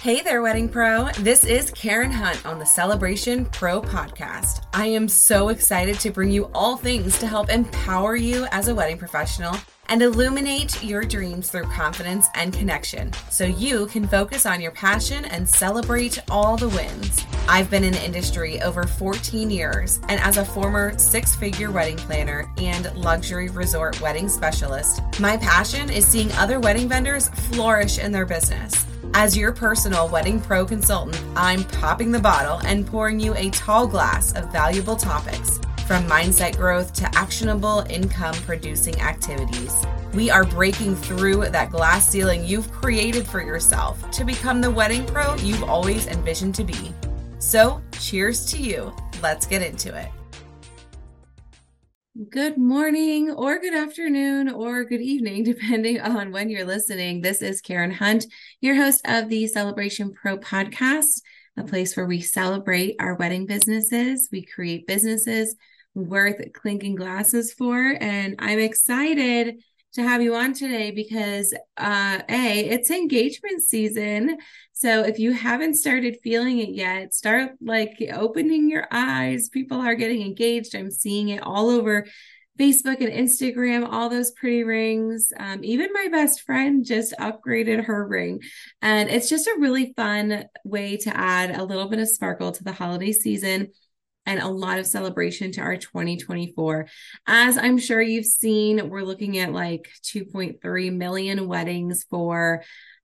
Hey there, Wedding Pro. This is Karen Hunt on the Celebration Pro podcast. I am so excited to bring you all things to help empower you as a wedding professional and illuminate your dreams through confidence and connection so you can focus on your passion and celebrate all the wins. I've been in the industry over 14 years, and as a former six-figure wedding planner and luxury resort wedding specialist, my passion is seeing other wedding vendors flourish in their business. As your personal wedding pro consultant, I'm popping the bottle and pouring you a tall glass of valuable topics, from mindset growth to actionable income producing activities. We are breaking through that glass ceiling you've created for yourself to become the wedding pro you've always envisioned to be. So, cheers to you. Let's get into it. Good morning or good afternoon or good evening, depending on when you're listening. This is Karen Hunt, your host of the Celebration Pro podcast, a place where we celebrate our wedding businesses. We create businesses worth clinking glasses for. And I'm excited to have you on today because it's engagement season. So if you haven't started feeling it yet, start opening your eyes. People are getting engaged. I'm seeing it all over Facebook and Instagram, all those pretty rings. Even my best friend just upgraded her ring. And it's just a really fun way to add a little bit of sparkle to the holiday season and a lot of celebration to our 2024. As I'm sure you've seen, we're looking at 2.3 million weddings for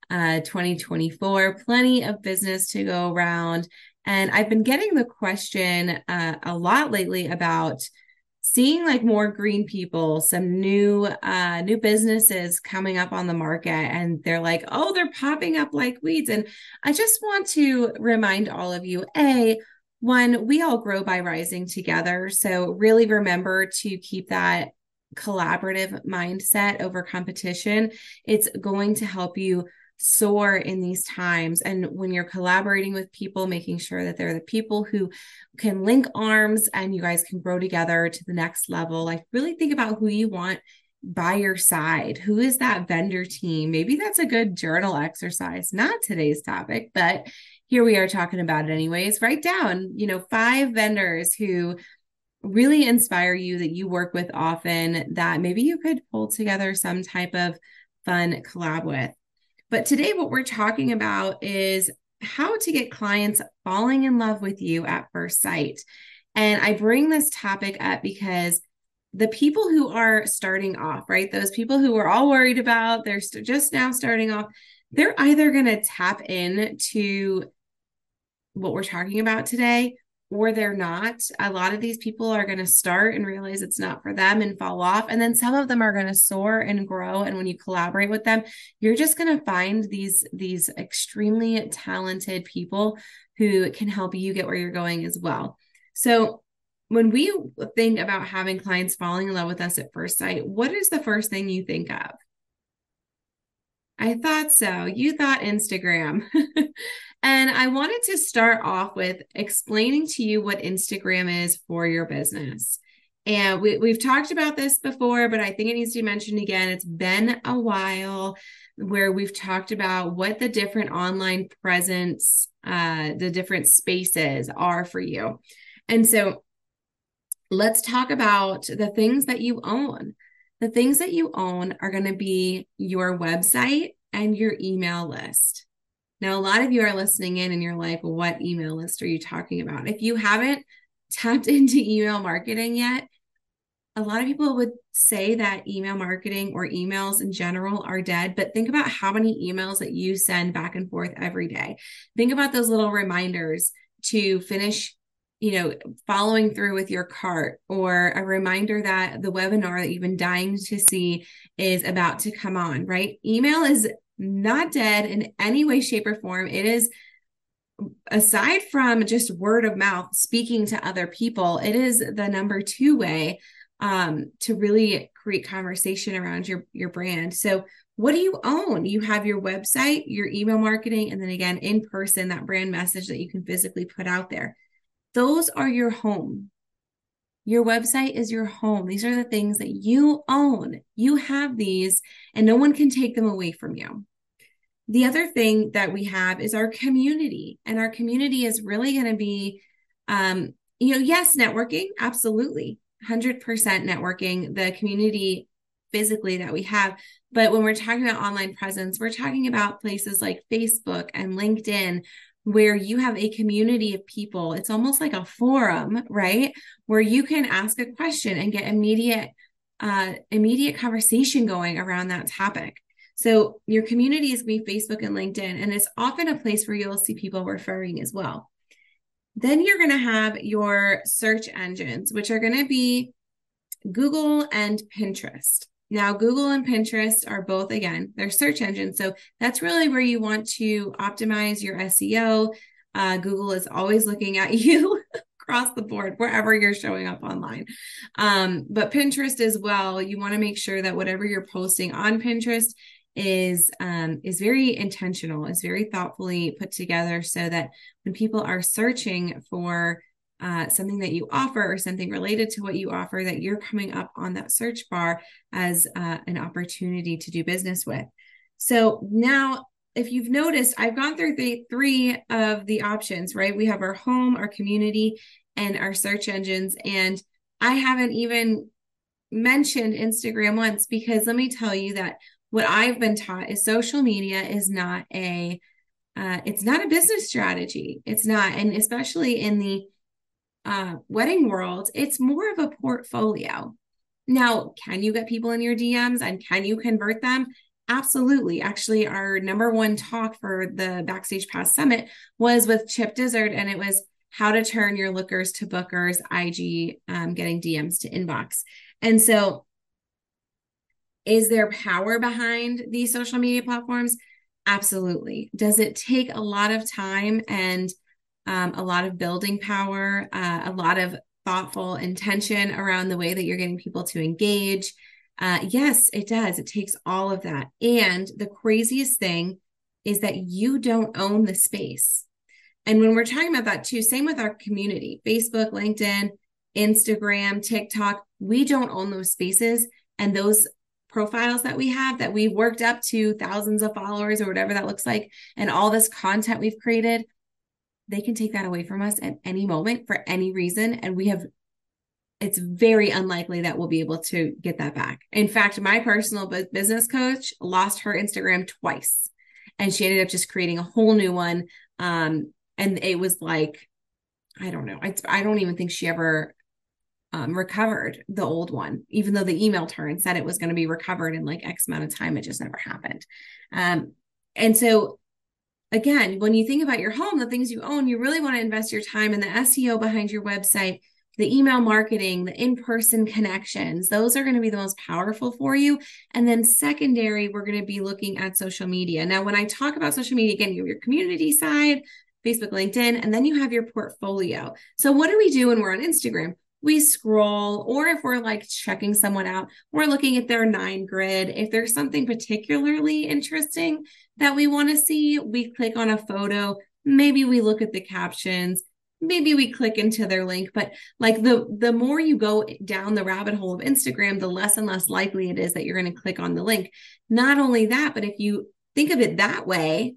2024, plenty of business to go around. And I've been getting the question a lot lately about seeing more green people, some new businesses coming up on the market, and they're they're popping up like weeds. And I just want to remind all of you, one, we all grow by rising together. So really remember to keep that collaborative mindset over competition. It's going to help you soar in these times. And when you're collaborating with people, making sure that they're the people who can link arms and you guys can grow together to the next level. Really think about who you want by your side. Who is that vendor team? Maybe that's a good journal exercise. Not today's topic, but here we are talking about it anyways. Write down, 5 vendors who really inspire you, that you work with often, that maybe you could pull together some type of fun collab with. But today what we're talking about is how to get clients falling in love with you at first sight. And I bring this topic up because the people who are starting off, right? Those people who we're all worried about, they're just now starting off, they're either going to tap into what we're talking about today, or they're not. A lot of these people are going to start and realize it's not for them and fall off. And then some of them are going to soar and grow. And when you collaborate with them, you're just going to find these extremely talented people who can help you get where you're going as well. So when we think about having clients falling in love with us at first sight, what is the first thing you think of? I thought so. You thought Instagram. And I wanted to start off with explaining to you what Instagram is for your business. And we've talked about this before, but I think it needs to be mentioned again. It's been a while where we've talked about what the different online presence, the different spaces are for you. And so let's talk about the things that you own. The things that you own are going to be your website and your email list. Now, a lot of you are listening in and you're like, well, what email list are you talking about? If you haven't tapped into email marketing yet, a lot of people would say that email marketing or emails in general are dead, but think about how many emails that you send back and forth every day. Think about those little reminders to finish following through with your cart, or a reminder that the webinar that you've been dying to see is about to come on, right? Email is not dead in any way, shape, or form. It is, aside from just word of mouth, speaking to other people, it is the number 2 way to really create conversation around your brand. So what do you own? You have your website, your email marketing, and then again, in person, that brand message that you can physically put out there. Those are your home. Your website is your home. These are the things that you own. You have these, and no one can take them away from you. The other thing that we have is our community, and our community is really going to be, yes, networking, absolutely, 100% networking, the community physically that we have. But when we're talking about online presence, we're talking about places like Facebook and LinkedIn, where you have a community of people. It's almost like a forum, right? Where you can ask a question and get immediate conversation going around that topic. So your community is going to be Facebook and LinkedIn, and it's often a place where you'll see people referring as well. Then you're going to have your search engines, which are going to be Google and Pinterest. Now, Google and Pinterest are both, again, they're search engines. So that's really where you want to optimize your SEO. Google is always looking at you across the board, wherever you're showing up online. But Pinterest as well, you want to make sure that whatever you're posting on Pinterest is very intentional, is very thoughtfully put together, so that when people are searching for something that you offer or something related to what you offer, that you're coming up on that search bar as an opportunity to do business with. So now, if you've noticed, I've gone through the three of the options, right? We have our home, our community, and our search engines. And I haven't even mentioned Instagram once, because let me tell you that what I've been taught is social media is not it's not a business strategy. It's not. And especially in the wedding world, it's more of a portfolio. Now, can you get people in your DMs and can you convert them? Absolutely. Actually, our number one talk for the Backstage Pass Summit was with Chip Dizzard, and it was how to turn your lookers to bookers, IG, getting DMs to inbox. And so, is there power behind these social media platforms? Absolutely. Does it take a lot of time and a lot of building power, a lot of thoughtful intention around the way that you're getting people to engage? Yes, it does. It takes all of that. And the craziest thing is that you don't own the space. And when we're talking about that too, same with our community, Facebook, LinkedIn, Instagram, TikTok, we don't own those spaces. And those profiles that we have, that we've worked up to thousands of followers or whatever that looks like, and all this content we've created, they can take that away from us at any moment for any reason. And it's very unlikely that we'll be able to get that back. In fact, my personal business coach lost her Instagram twice, and she ended up just creating a whole new one. And it was like, I don't know. I don't even think she ever recovered the old one, even though they emailed her and said it was going to be recovered in like X amount of time. It just never happened. And so, again, when you think about your home, the things you own, you really want to invest your time in the SEO behind your website, the email marketing, the in-person connections. Those are going to be the most powerful for you. And then secondary, we're going to be looking at social media. Now, when I talk about social media, again, you have your community side, Facebook, LinkedIn, and then you have your portfolio. So what do we do when we're on Instagram? We scroll, or if we're like checking someone out, we're looking at their 9 grid. If there's something particularly interesting that we want to see, we click on a photo. Maybe we look at the captions. Maybe we click into their link. But like the more you go down the rabbit hole of Instagram, the less and less likely it is that you're going to click on the link. Not only that, but if you think of it that way,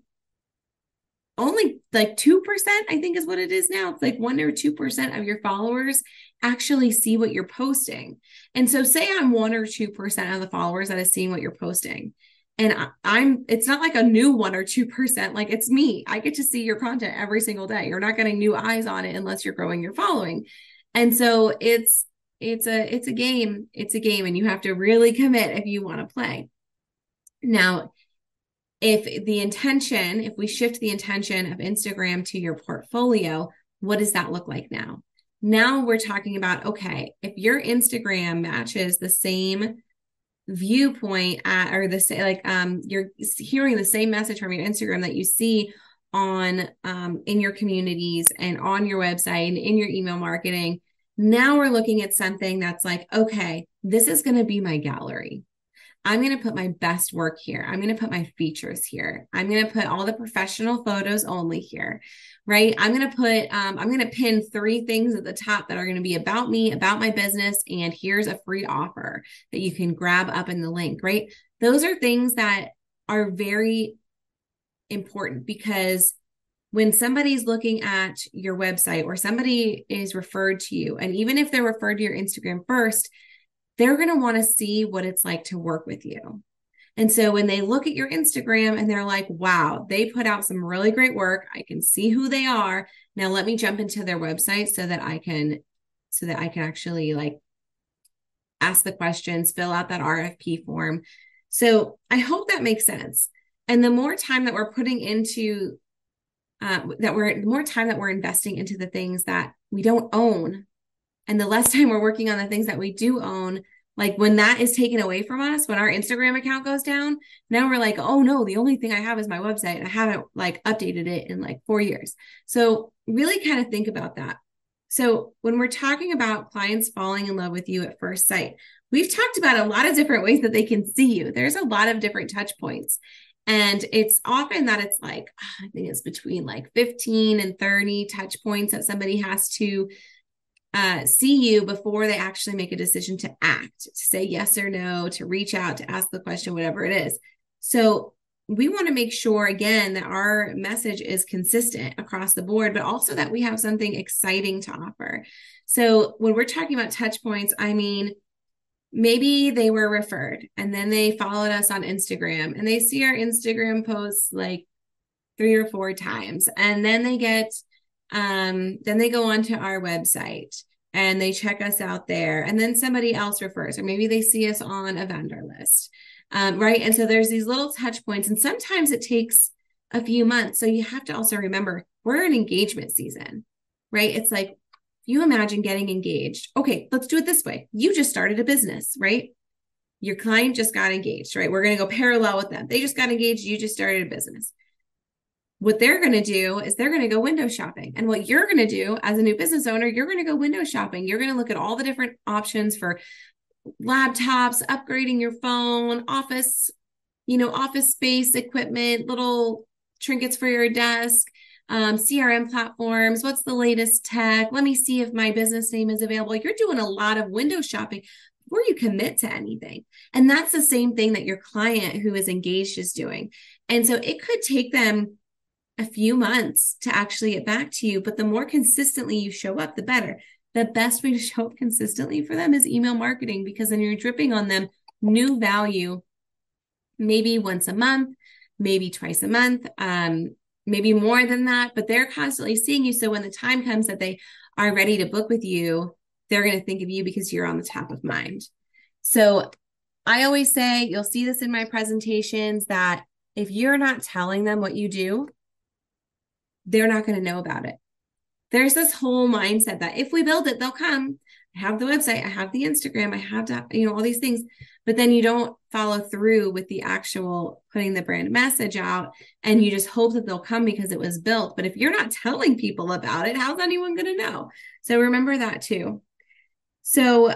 only like 2%, I think is what it is now. It's like 1 or 2% of your followers actually see what you're posting. And so say I'm 1 or 2% of the followers that is seeing what you're posting. And it's not like a new 1 or 2%, like it's me. I get to see your content every single day. You're not getting new eyes on it unless you're growing your following. And so it's a game. It's a game, and you have to really commit if you want to play. Now, if we shift the intention of Instagram to your portfolio, what does that look like now? Now we're talking about, okay, if your Instagram matches the same viewpoint or the same, like you're hearing the same message from your Instagram that you see on in your communities and on your website and in your email marketing. Now we're looking at something that's like, okay, this is going to be my gallery. I'm going to put my best work here. I'm going to put my features here. I'm going to put all the professional photos only here, right? I'm going to pin 3 things at the top that are going to be about me, about my business. And here's a free offer that you can grab up in the link, right? Those are things that are very important because when somebody's looking at your website or somebody is referred to you, and even if they're referred to your Instagram first, they're going to want to see what it's like to work with you. And so when they look at your Instagram and they're like, wow, they put out some really great work. I can see who they are. Now let me jump into their website so that I can actually like ask the questions, fill out that RFP form. So I hope that makes sense. And the more time that we're putting into the more time that we're investing into the things that we don't own, and the less time we're working on the things that we do own, like when that is taken away from us, when our Instagram account goes down, now we're like, oh no, the only thing I have is my website. I haven't like updated it in like 4 years. So really kind of think about that. So when we're talking about clients falling in love with you at first sight, we've talked about a lot of different ways that they can see you. There's a lot of different touch points. And it's often that it's like, I think it's between like 15 and 30 touch points that somebody has to see you before they actually make a decision to act, to say yes or no, to reach out, to ask the question, whatever it is. So we want to make sure, again, that our message is consistent across the board, but also that we have something exciting to offer. So when we're talking about touch points, I mean, maybe they were referred and then they followed us on Instagram and they see our Instagram posts like 3 or 4 times. And then they then they go onto our website and they check us out there. And then somebody else refers, or maybe they see us on a vendor list. Right. And so there's these little touch points, and sometimes it takes a few months. So you have to also remember we're in engagement season, right? It's like, you imagine getting engaged. Okay, let's do it this way. You just started a business, right? Your client just got engaged, right? We're going to go parallel with them. They just got engaged. You just started a business. What they're going to do is they're going to go window shopping. And what you're going to do as a new business owner, you're going to go window shopping. You're going to look at all the different options for laptops, upgrading your phone, office space equipment, little trinkets for your desk, CRM platforms. What's the latest tech? Let me see if my business name is available. You're doing a lot of window shopping before you commit to anything. And that's the same thing that your client who is engaged is doing. And so it could take them a few months to actually get back to you, but the more consistently you show up, the better. The best way to show up consistently for them is email marketing, because then you're dripping on them new value, maybe once a month, maybe twice a month, maybe more than that, but they're constantly seeing you. So when the time comes that they are ready to book with you, they're going to think of you because you're on the top of mind. So I always say, you'll see this in my presentations, that if you're not telling them what you do, they're not going to know about it. There's this whole mindset that if we build it, they'll come. I have the website, I have the Instagram, I have all these things, but then you don't follow through with the actual putting the brand message out, and you just hope that they'll come because it was built. But if you're not telling people about it, how's anyone going to know? So remember that too. So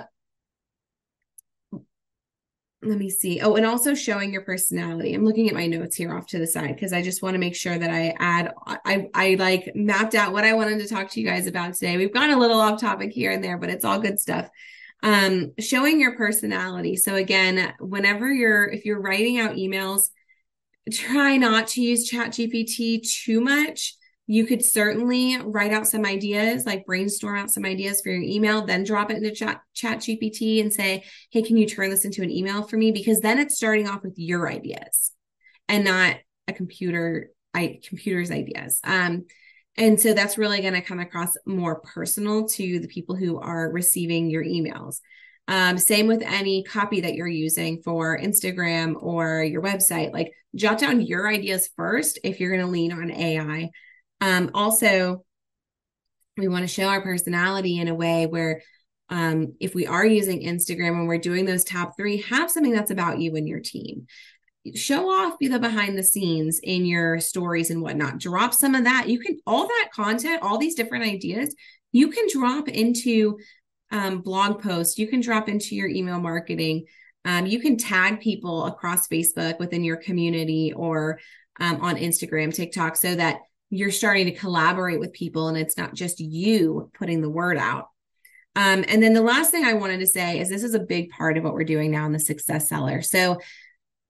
let me see. Oh, and also showing your personality. I'm looking at my notes here off to the side because I just want to make sure that I like mapped out what I wanted to talk to you guys about today. We've gone a little off topic here and there, but it's all good stuff. Showing your personality. So again, if you're writing out emails, try not to use ChatGPT too much. You could certainly write out some ideas, like brainstorm out some ideas for your email, then drop it into ChatGPT and say, hey, can you turn this into an email for me? Because then it's starting off with your ideas and not a computer's ideas. And so that's really going to come across more personal to the people who are receiving your emails. Same with any copy that you're using for Instagram or your website. Like, jot down your ideas first if you're going to lean on AI. Also, we want to show our personality in a way where if we are using Instagram and we're doing those top 3, have something that's about you and your team. Show off the behind the scenes in your stories and whatnot. Drop some of that. All that content, all these different ideas, you can drop into blog posts. You can drop into your email marketing. You can tag people across Facebook within your community or on Instagram, TikTok, so that you're starting to collaborate with people and it's not just you putting the word out. And then the last thing I wanted to say is this is a big part of what we're doing now in the Success Seller. So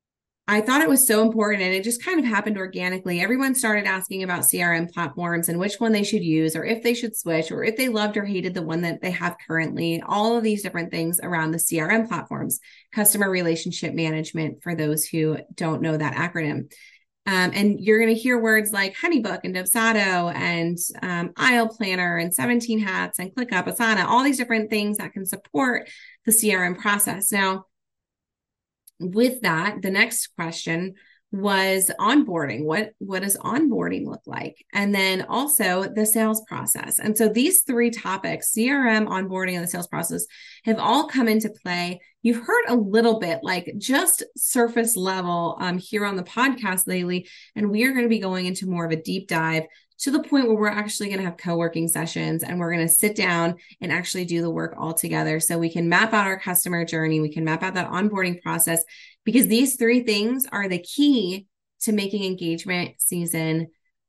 I thought it was so important, and it just kind of happened organically. Everyone started asking about CRM platforms and which one they should use, or if they should switch, or if they loved or hated the one that they have currently, all of these different things around the CRM platforms, customer relationship management, for those who don't know that acronym. And you're going to hear words like Honeybook and Dubsado and Aisle Planner and 17 Hats and ClickUp, Asana, all these different things that can support the CRM process. Now, with that, the next question was onboarding. What does onboarding look like? And then also the sales process. And so these three topics, CRM, onboarding, and the sales process, have all come into play. You've heard a little bit, like just surface level here on the podcast lately, and we are going to be going into more of a deep dive to the point where we're actually going to have co-working sessions, and we're going to sit down and actually do the work all together so we can map out our customer journey. We can map out that onboarding process, because these three things are the key to making engagement season,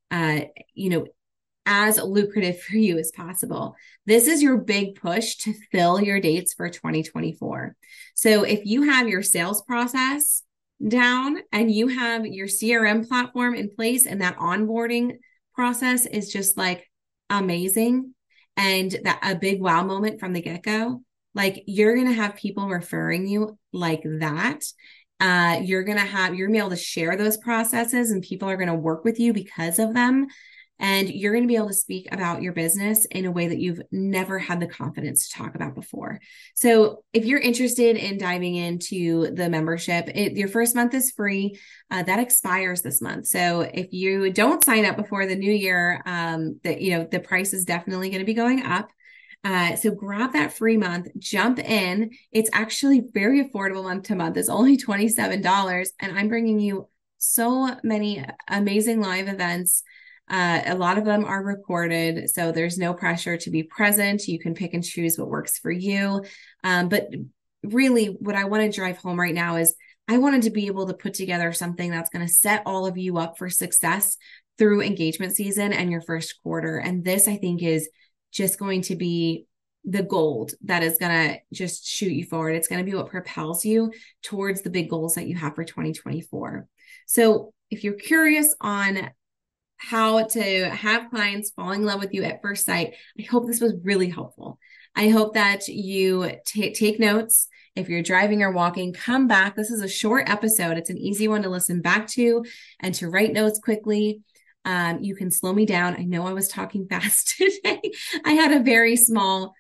as lucrative for you as possible. This is your big push to fill your dates for 2024. So if you have your sales process down and you have your CRM platform in place, and that onboarding process is just like amazing, and that a big wow moment from the get-go, like you're going to have people referring you like that. You're going to be able to share those processes, and people are going to work with you because of them. And you're going to be able to speak about your business in a way that you've never had the confidence to talk about before. So if you're interested in diving into the membership, your first month is free. That expires this month. So if you don't sign up before the new year, the price is definitely going to be going up. So grab that free month, jump in. It's actually very affordable month to month. It's only $27. And I'm bringing you so many amazing live events. A lot of them are recorded, so there's no pressure to be present. You can pick and choose what works for you. But really, what I want to drive home right now is I wanted to be able to put together something that's going to set all of you up for success through engagement season and your first quarter. And this, I think, is just going to be the gold that is going to just shoot you forward. It's going to be what propels you towards the big goals that you have for 2024. So if you're curious on how to have clients fall in love with you at first sight, I hope this was really helpful. I hope that you take notes. If you're driving or walking, come back. This is a short episode. It's an easy one to listen back to and to write notes quickly. You can slow me down. I know I was talking fast today. I had a very small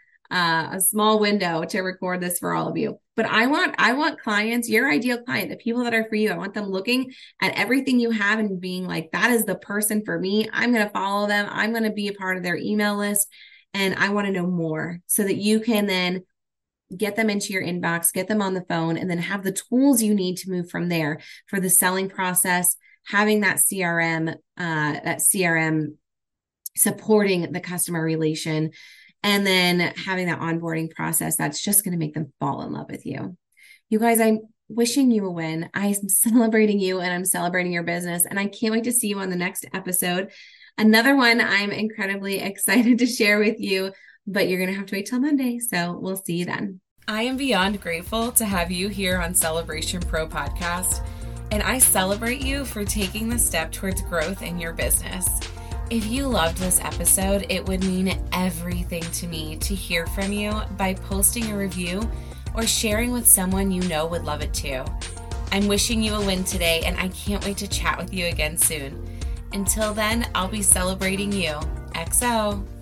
window to record this for all of you. But I want clients, your ideal client, the people that are for you. I want them looking at everything you have and being like, that is the person for me. I'm going to follow them. I'm going to be a part of their email list. And I want to know more so that you can then get them into your inbox, get them on the phone, and then have the tools you need to move from there for the selling process, having that CRM supporting the customer relation, and then having that onboarding process that's just going to make them fall in love with you. You guys, I'm wishing you a win. I'm celebrating you, and I'm celebrating your business. And I can't wait to see you on the next episode. Another one I'm incredibly excited to share with you, but you're going to have to wait till Monday. So we'll see you then. I am beyond grateful to have you here on Celebration Pro Podcast. And I celebrate you for taking the step towards growth in your business. If you loved this episode, it would mean everything to me to hear from you by posting a review or sharing with someone you know would love it too. I'm wishing you a win today, and I can't wait to chat with you again soon. Until then, I'll be celebrating you. XO.